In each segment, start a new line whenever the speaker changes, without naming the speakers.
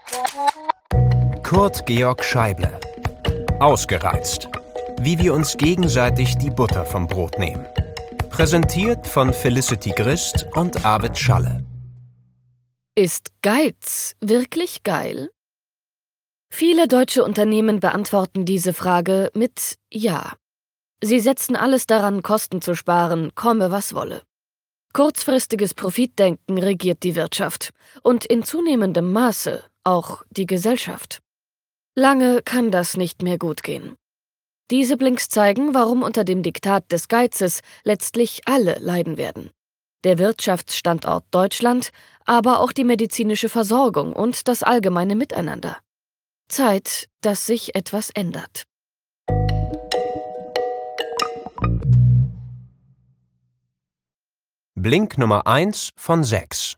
Kurt Georg Scheible. Ausgereizt. Wie wir uns gegenseitig die Butter vom Brot nehmen. Präsentiert von Felicity Grist und Arvid Schalle.
Ist Geiz wirklich geil? Viele deutsche Unternehmen beantworten diese Frage mit Ja. Sie setzen alles daran, Kosten zu sparen, komme was wolle. Kurzfristiges Profitdenken regiert die Wirtschaft und in zunehmendem Maße auch die Gesellschaft. Lange kann das nicht mehr gut gehen. Diese Blinks zeigen, warum unter dem Diktat des Geizes letztlich alle leiden werden. Der Wirtschaftsstandort Deutschland, aber auch die medizinische Versorgung und das allgemeine Miteinander. Zeit, dass sich etwas ändert.
Blink Nummer 1 von 6.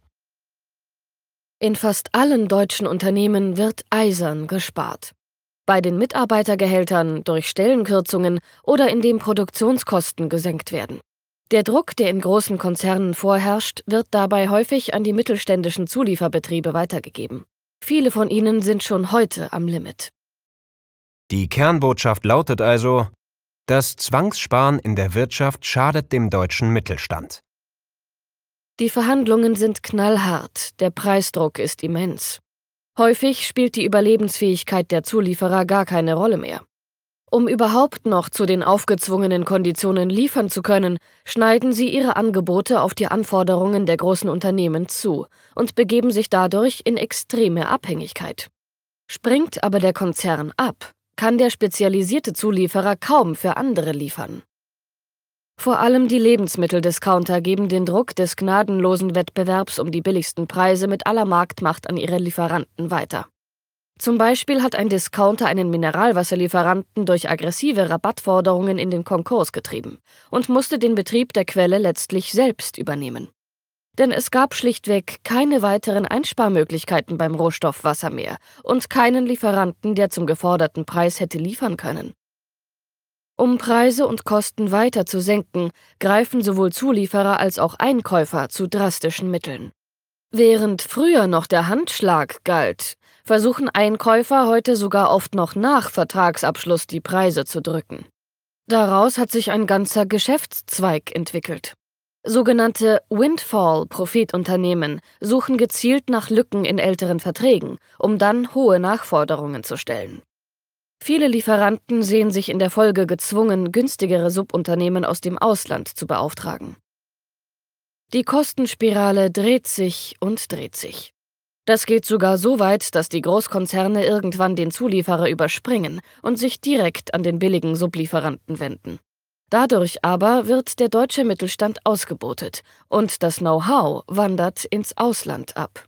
In fast allen deutschen Unternehmen wird eisern gespart. Bei den Mitarbeitergehältern, durch Stellenkürzungen oder indem Produktionskosten gesenkt werden. Der Druck, der in großen Konzernen vorherrscht, wird dabei häufig an die mittelständischen Zulieferbetriebe weitergegeben. Viele von ihnen sind schon heute am Limit.
Die Kernbotschaft lautet also: Das Zwangssparen in der Wirtschaft schadet dem deutschen Mittelstand.
Die Verhandlungen sind knallhart, der Preisdruck ist immens. Häufig spielt die Überlebensfähigkeit der Zulieferer gar keine Rolle mehr. Um überhaupt noch zu den aufgezwungenen Konditionen liefern zu können, schneiden sie ihre Angebote auf die Anforderungen der großen Unternehmen zu und begeben sich dadurch in extreme Abhängigkeit. Springt aber der Konzern ab, kann der spezialisierte Zulieferer kaum für andere liefern. Vor allem die Lebensmitteldiscounter geben den Druck des gnadenlosen Wettbewerbs um die billigsten Preise mit aller Marktmacht an ihre Lieferanten weiter. Zum Beispiel hat ein Discounter einen Mineralwasserlieferanten durch aggressive Rabattforderungen in den Konkurs getrieben und musste den Betrieb der Quelle letztlich selbst übernehmen. Denn es gab schlichtweg keine weiteren Einsparmöglichkeiten beim Rohstoff Wasser mehr und keinen Lieferanten, der zum geforderten Preis hätte liefern können. Um Preise und Kosten weiter zu senken, greifen sowohl Zulieferer als auch Einkäufer zu drastischen Mitteln. Während früher noch der Handschlag galt, versuchen Einkäufer heute sogar oft noch nach Vertragsabschluss die Preise zu drücken. Daraus hat sich ein ganzer Geschäftszweig entwickelt. Sogenannte Windfall-Profitunternehmen suchen gezielt nach Lücken in älteren Verträgen, um dann hohe Nachforderungen zu stellen. Viele Lieferanten sehen sich in der Folge gezwungen, günstigere Subunternehmen aus dem Ausland zu beauftragen. Die Kostenspirale dreht sich und dreht sich. Das geht sogar so weit, dass die Großkonzerne irgendwann den Zulieferer überspringen und sich direkt an den billigen Sublieferanten wenden. Dadurch aber wird der deutsche Mittelstand ausgebeutet und das Know-how wandert ins Ausland ab.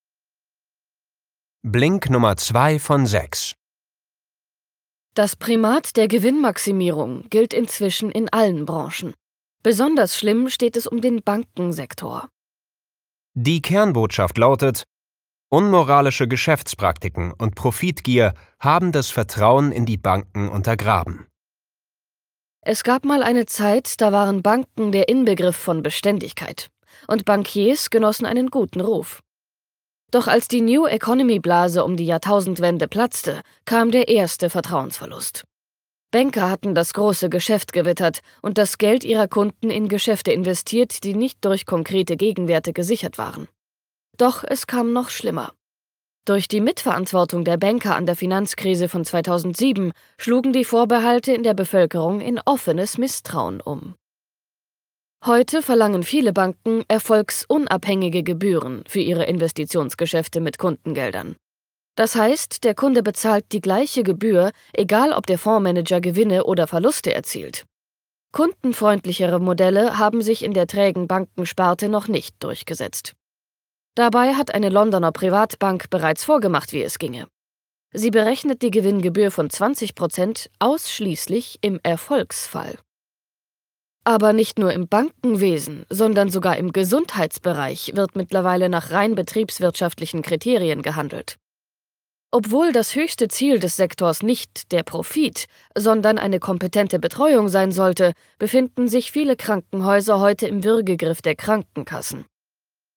Blink Nummer 2 von 6.
Das Primat der Gewinnmaximierung gilt inzwischen in allen Branchen. Besonders schlimm steht es um den Bankensektor.
Die Kernbotschaft lautet: Unmoralische Geschäftspraktiken und Profitgier haben das Vertrauen in die Banken untergraben.
Es gab mal eine Zeit, da waren Banken der Inbegriff von Beständigkeit und Bankiers genossen einen guten Ruf. Doch als die New Economy-Blase um die Jahrtausendwende platzte, kam der erste Vertrauensverlust. Banker hatten das große Geschäft gewittert und das Geld ihrer Kunden in Geschäfte investiert, die nicht durch konkrete Gegenwerte gesichert waren. Doch es kam noch schlimmer. Durch die Mitverantwortung der Banker an der Finanzkrise von 2007 schlugen die Vorbehalte in der Bevölkerung in offenes Misstrauen um. Heute verlangen viele Banken erfolgsunabhängige Gebühren für ihre Investitionsgeschäfte mit Kundengeldern. Das heißt, der Kunde bezahlt die gleiche Gebühr, egal ob der Fondsmanager Gewinne oder Verluste erzielt. Kundenfreundlichere Modelle haben sich in der trägen Bankensparte noch nicht durchgesetzt. Dabei hat eine Londoner Privatbank bereits vorgemacht, wie es ginge. Sie berechnet die Gewinngebühr von 20% ausschließlich im Erfolgsfall. Aber nicht nur im Bankenwesen, sondern sogar im Gesundheitsbereich wird mittlerweile nach rein betriebswirtschaftlichen Kriterien gehandelt. Obwohl das höchste Ziel des Sektors nicht der Profit, sondern eine kompetente Betreuung sein sollte, befinden sich viele Krankenhäuser heute im Würgegriff der Krankenkassen.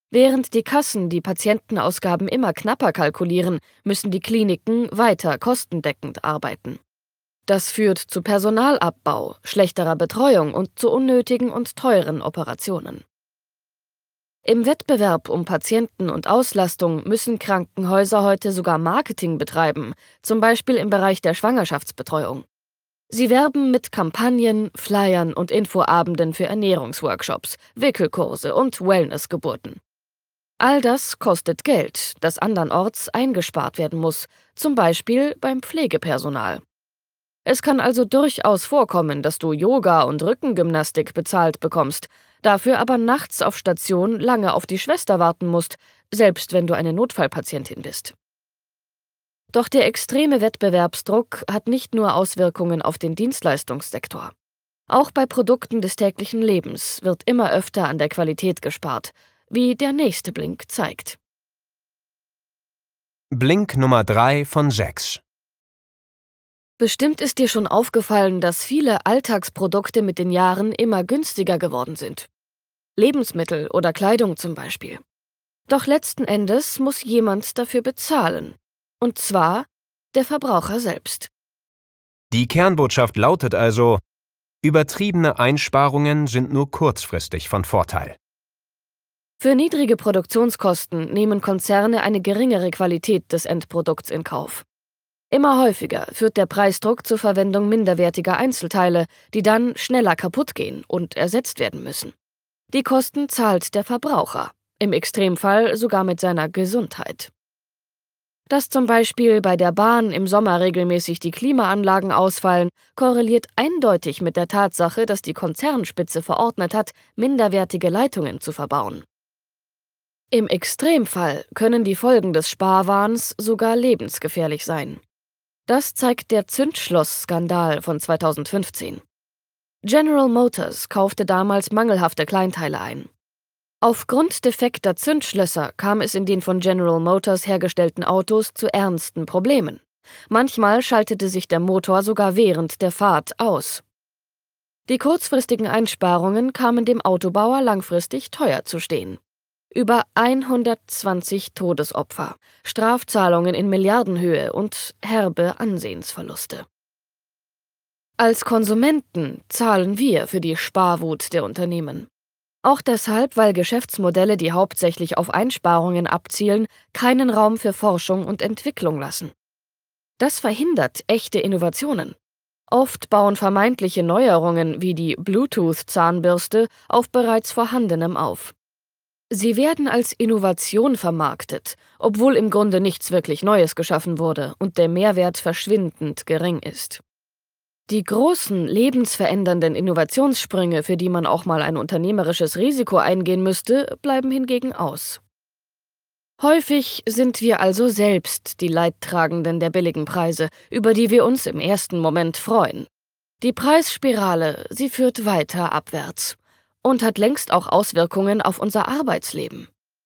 Während die Kassen die Patientenausgaben immer knapper kalkulieren, müssen die Kliniken weiter kostendeckend arbeiten. Das führt zu Personalabbau, schlechterer Betreuung und zu unnötigen und teuren Operationen. Im Wettbewerb um Patienten und Auslastung müssen Krankenhäuser heute sogar Marketing betreiben, zum Beispiel im Bereich der Schwangerschaftsbetreuung. Sie werben mit Kampagnen, Flyern und Infoabenden für Ernährungsworkshops, Wickelkurse und Wellnessgeburten. All das kostet Geld, das andernorts eingespart werden muss, zum Beispiel beim Pflegepersonal. Es kann also durchaus vorkommen, dass du Yoga und Rückengymnastik bezahlt bekommst, dafür aber nachts auf Station lange auf die Schwester warten musst, selbst wenn du eine Notfallpatientin bist. Doch der extreme Wettbewerbsdruck hat nicht nur Auswirkungen auf den Dienstleistungssektor. Auch bei Produkten des täglichen Lebens wird immer öfter an der Qualität gespart, wie der nächste Blink zeigt.
Blink Nummer 3 von 6.
Bestimmt ist dir schon aufgefallen, dass viele Alltagsprodukte mit den Jahren immer günstiger geworden sind. Lebensmittel oder Kleidung zum Beispiel. Doch letzten Endes muss jemand dafür bezahlen. Und zwar der Verbraucher selbst.
Die Kernbotschaft lautet also: Übertriebene Einsparungen sind nur kurzfristig von Vorteil.
Für niedrige Produktionskosten nehmen Konzerne eine geringere Qualität des Endprodukts in Kauf. Immer häufiger führt der Preisdruck zur Verwendung minderwertiger Einzelteile, die dann schneller kaputt gehen und ersetzt werden müssen. Die Kosten zahlt der Verbraucher, im Extremfall sogar mit seiner Gesundheit. Dass zum Beispiel bei der Bahn im Sommer regelmäßig die Klimaanlagen ausfallen, korreliert eindeutig mit der Tatsache, dass die Konzernspitze verordnet hat, minderwertige Leitungen zu verbauen. Im Extremfall können die Folgen des Sparwahns sogar lebensgefährlich sein. Das zeigt der Zündschloss-Skandal von 2015. General Motors kaufte damals mangelhafte Kleinteile ein. Aufgrund defekter Zündschlösser kam es in den von General Motors hergestellten Autos zu ernsten Problemen. Manchmal schaltete sich der Motor sogar während der Fahrt aus. Die kurzfristigen Einsparungen kamen dem Autobauer langfristig teuer zu stehen. Über 120 Todesopfer, Strafzahlungen in Milliardenhöhe und herbe Ansehensverluste. Als Konsumenten zahlen wir für die Sparwut der Unternehmen. Auch deshalb, weil Geschäftsmodelle, die hauptsächlich auf Einsparungen abzielen, keinen Raum für Forschung und Entwicklung lassen. Das verhindert echte Innovationen. Oft bauen vermeintliche Neuerungen wie die Bluetooth-Zahnbürste auf bereits Vorhandenem auf. Sie werden als Innovation vermarktet, obwohl im Grunde nichts wirklich Neues geschaffen wurde und der Mehrwert verschwindend gering ist. Die großen, lebensverändernden Innovationssprünge, für die man auch mal ein unternehmerisches Risiko eingehen müsste, bleiben hingegen aus. Häufig sind wir also selbst die Leidtragenden der billigen Preise, über die wir uns im ersten Moment freuen. Die Preisspirale, sie führt weiter abwärts und hat längst auch Auswirkungen auf unser Arbeitsleben.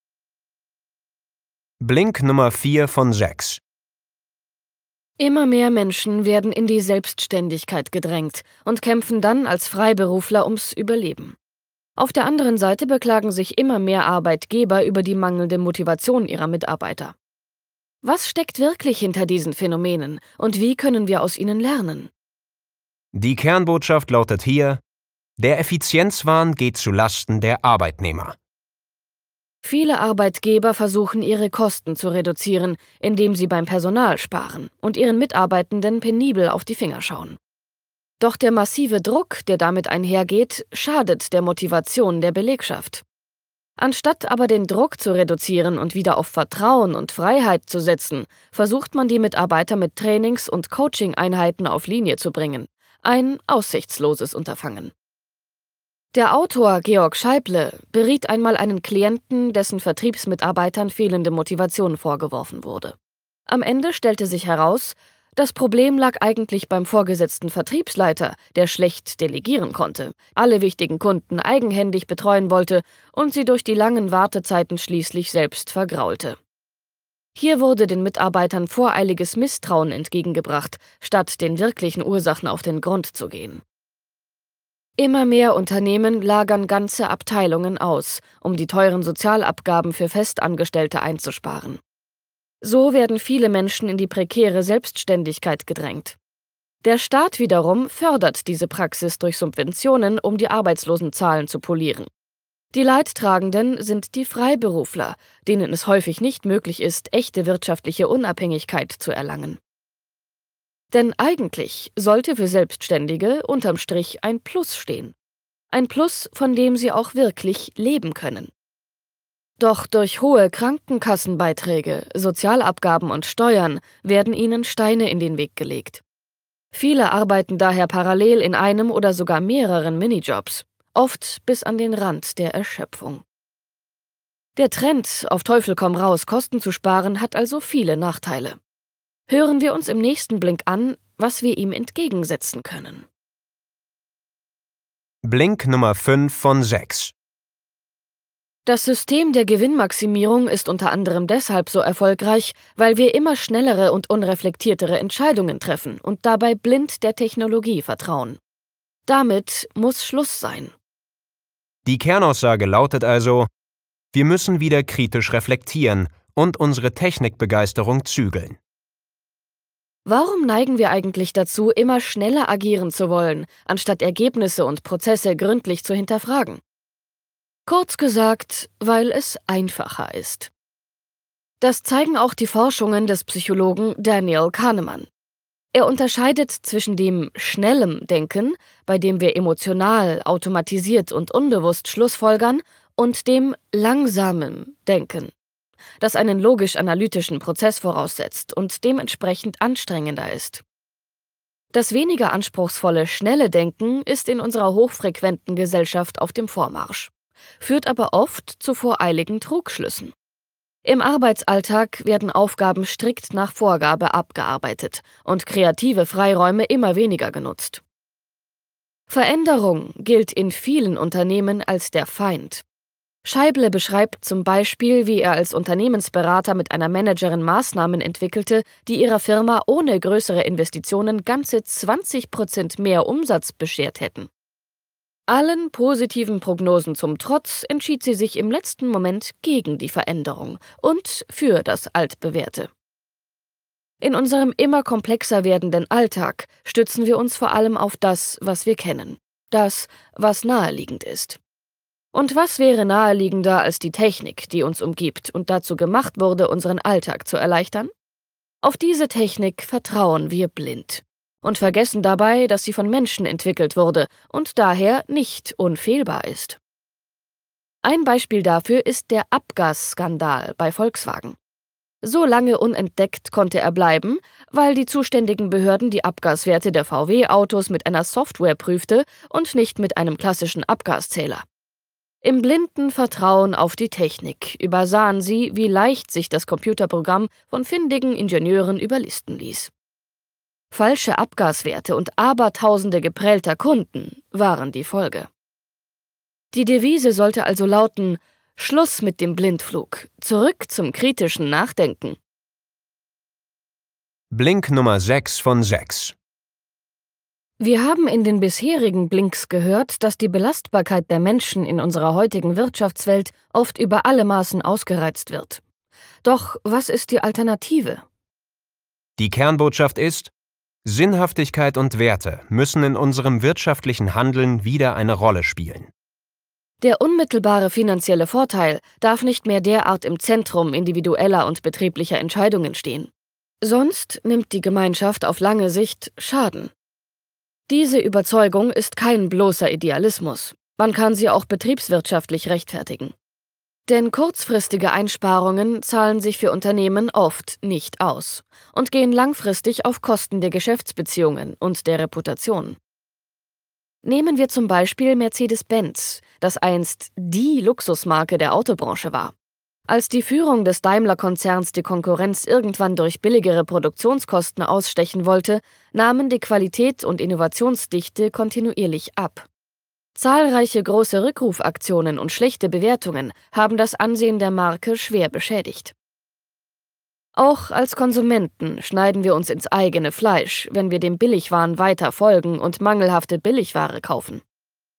Blink Nummer 4 von 6.
Immer mehr Menschen werden in die Selbstständigkeit gedrängt und kämpfen dann als Freiberufler ums Überleben. Auf der anderen Seite beklagen sich immer mehr Arbeitgeber über die mangelnde Motivation ihrer Mitarbeiter. Was steckt wirklich hinter diesen Phänomenen und wie können wir aus ihnen lernen?
Die Kernbotschaft lautet hier: Der Effizienzwahn geht zu Lasten der Arbeitnehmer.
Viele Arbeitgeber versuchen, ihre Kosten zu reduzieren, indem sie beim Personal sparen und ihren Mitarbeitenden penibel auf die Finger schauen. Doch der massive Druck, der damit einhergeht, schadet der Motivation der Belegschaft. Anstatt aber den Druck zu reduzieren und wieder auf Vertrauen und Freiheit zu setzen, versucht man die Mitarbeiter mit Trainings- und Coaching-Einheiten auf Linie zu bringen. Ein aussichtsloses Unterfangen. Der Autor Georg Scheible beriet einmal einen Klienten, dessen Vertriebsmitarbeitern fehlende Motivation vorgeworfen wurde. Am Ende stellte sich heraus, das Problem lag eigentlich beim vorgesetzten Vertriebsleiter, der schlecht delegieren konnte, alle wichtigen Kunden eigenhändig betreuen wollte und sie durch die langen Wartezeiten schließlich selbst vergraulte. Hier wurde den Mitarbeitern voreiliges Misstrauen entgegengebracht, statt den wirklichen Ursachen auf den Grund zu gehen. Immer mehr Unternehmen lagern ganze Abteilungen aus, um die teuren Sozialabgaben für Festangestellte einzusparen. So werden viele Menschen in die prekäre Selbstständigkeit gedrängt. Der Staat wiederum fördert diese Praxis durch Subventionen, um die Arbeitslosenzahlen zu polieren. Die Leidtragenden sind die Freiberufler, denen es häufig nicht möglich ist, echte wirtschaftliche Unabhängigkeit zu erlangen. Denn eigentlich sollte für Selbstständige unterm Strich ein Plus stehen. Ein Plus, von dem sie auch wirklich leben können. Doch durch hohe Krankenkassenbeiträge, Sozialabgaben und Steuern werden ihnen Steine in den Weg gelegt. Viele arbeiten daher parallel in einem oder sogar mehreren Minijobs, oft bis an den Rand der Erschöpfung. Der Trend, auf Teufel komm raus Kosten zu sparen, hat also viele Nachteile. Hören wir uns im nächsten Blink an, was wir ihm entgegensetzen können.
Blink Nummer 5 von 6.
Das System der Gewinnmaximierung ist unter anderem deshalb so erfolgreich, weil wir immer schnellere und unreflektiertere Entscheidungen treffen und dabei blind der Technologie vertrauen. Damit muss Schluss sein.
Die Kernaussage lautet also: Wir müssen wieder kritisch reflektieren und unsere Technikbegeisterung zügeln.
Warum neigen wir eigentlich dazu, immer schneller agieren zu wollen, anstatt Ergebnisse und Prozesse gründlich zu hinterfragen? Kurz gesagt, weil es einfacher ist. Das zeigen auch die Forschungen des Psychologen Daniel Kahneman. Er unterscheidet zwischen dem schnellen Denken, bei dem wir emotional, automatisiert und unbewusst schlussfolgern, und dem langsamen Denken, das einen logisch-analytischen Prozess voraussetzt und dementsprechend anstrengender ist. Das weniger anspruchsvolle, schnelle Denken ist in unserer hochfrequenten Gesellschaft auf dem Vormarsch, führt aber oft zu voreiligen Trugschlüssen. Im Arbeitsalltag werden Aufgaben strikt nach Vorgabe abgearbeitet und kreative Freiräume immer weniger genutzt. Veränderung gilt in vielen Unternehmen als der Feind. Scheible beschreibt zum Beispiel, wie er als Unternehmensberater mit einer Managerin Maßnahmen entwickelte, die ihrer Firma ohne größere Investitionen ganze 20% mehr Umsatz beschert hätten. Allen positiven Prognosen zum Trotz entschied sie sich im letzten Moment gegen die Veränderung und für das Altbewährte. In unserem immer komplexer werdenden Alltag stützen wir uns vor allem auf das, was wir kennen, das, was naheliegend ist. Und was wäre naheliegender als die Technik, die uns umgibt und dazu gemacht wurde, unseren Alltag zu erleichtern? Auf diese Technik vertrauen wir blind und vergessen dabei, dass sie von Menschen entwickelt wurde und daher nicht unfehlbar ist. Ein Beispiel dafür ist der Abgasskandal bei Volkswagen. So lange unentdeckt konnte er bleiben, weil die zuständigen Behörden die Abgaswerte der VW-Autos mit einer Software prüfte und nicht mit einem klassischen Abgaszähler. Im blinden Vertrauen auf die Technik übersahen sie, wie leicht sich das Computerprogramm von findigen Ingenieuren überlisten ließ. Falsche Abgaswerte und Abertausende geprellter Kunden waren die Folge. Die Devise sollte also lauten: Schluss mit dem Blindflug, zurück zum kritischen Nachdenken.
Blink Nummer 6 von 6.
Wir haben in den bisherigen Blinks gehört, dass die Belastbarkeit der Menschen in unserer heutigen Wirtschaftswelt oft über alle Maßen ausgereizt wird. Doch was ist die Alternative?
Die Kernbotschaft ist: Sinnhaftigkeit und Werte müssen in unserem wirtschaftlichen Handeln wieder eine Rolle spielen.
Der unmittelbare finanzielle Vorteil darf nicht mehr derart im Zentrum individueller und betrieblicher Entscheidungen stehen. Sonst nimmt die Gemeinschaft auf lange Sicht Schaden. Diese Überzeugung ist kein bloßer Idealismus. Man kann sie auch betriebswirtschaftlich rechtfertigen. Denn kurzfristige Einsparungen zahlen sich für Unternehmen oft nicht aus und gehen langfristig auf Kosten der Geschäftsbeziehungen und der Reputation. Nehmen wir zum Beispiel Mercedes-Benz, das einst die Luxusmarke der Autobranche war. Als die Führung des Daimler-Konzerns die Konkurrenz irgendwann durch billigere Produktionskosten ausstechen wollte, nahmen die Qualität und Innovationsdichte kontinuierlich ab. Zahlreiche große Rückrufaktionen und schlechte Bewertungen haben das Ansehen der Marke schwer beschädigt. Auch als Konsumenten schneiden wir uns ins eigene Fleisch, wenn wir dem Billigwahn weiter folgen und mangelhafte Billigware kaufen.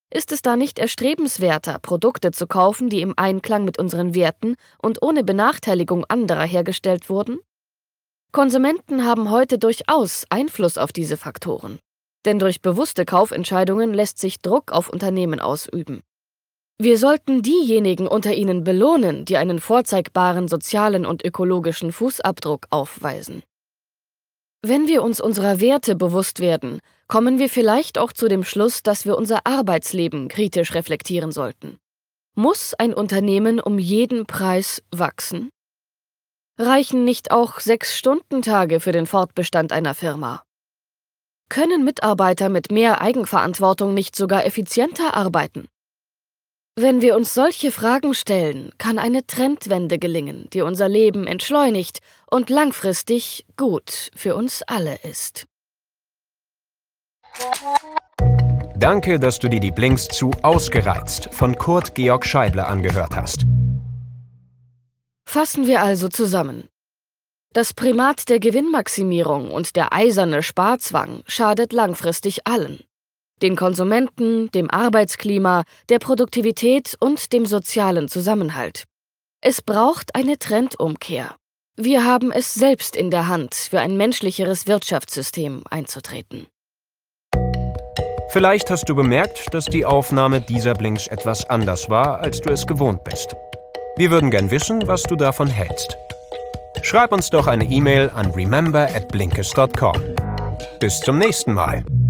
Ist es da nicht erstrebenswerter, Produkte zu kaufen, die im Einklang mit unseren Werten und ohne Benachteiligung anderer hergestellt wurden? Konsumenten haben heute durchaus Einfluss auf diese Faktoren. Denn durch bewusste Kaufentscheidungen lässt sich Druck auf Unternehmen ausüben. Wir sollten diejenigen unter ihnen belohnen, die einen vorzeigbaren sozialen und ökologischen Fußabdruck aufweisen. Wenn wir uns unserer Werte bewusst werden, kommen wir vielleicht auch zu dem Schluss, dass wir unser Arbeitsleben kritisch reflektieren sollten. Muss ein Unternehmen um jeden Preis wachsen? Reichen nicht auch 6-Stunden-Tage für den Fortbestand einer Firma? Können Mitarbeiter mit mehr Eigenverantwortung nicht sogar effizienter arbeiten? Wenn wir uns solche Fragen stellen, kann eine Trendwende gelingen, die unser Leben entschleunigt und langfristig gut für uns alle ist.
Danke, dass du dir die Blinks zu Ausgereizt von Kurt Georg Scheible angehört hast.
Fassen wir also zusammen. Das Primat der Gewinnmaximierung und der eiserne Sparzwang schadet langfristig allen. Den Konsumenten, dem Arbeitsklima, der Produktivität und dem sozialen Zusammenhalt. Es braucht eine Trendumkehr. Wir haben es selbst in der Hand, für ein menschlicheres Wirtschaftssystem einzutreten.
Vielleicht hast du bemerkt, dass die Aufnahme dieser Blinks etwas anders war, als du es gewohnt bist. Wir würden gern wissen, was du davon hältst. Schreib uns doch eine E-Mail an remember@blinkist.com. Bis zum nächsten Mal.